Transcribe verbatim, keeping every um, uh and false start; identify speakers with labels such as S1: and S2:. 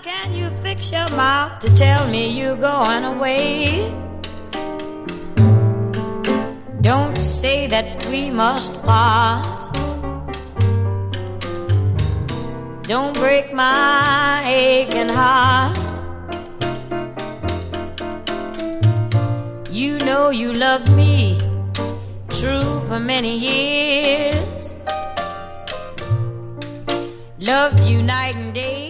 S1: can you fix your mouth to tell me you're going away? Don't say that we must part. Don't break my aching heart. You know you loved me true for many years. Loved you night and day.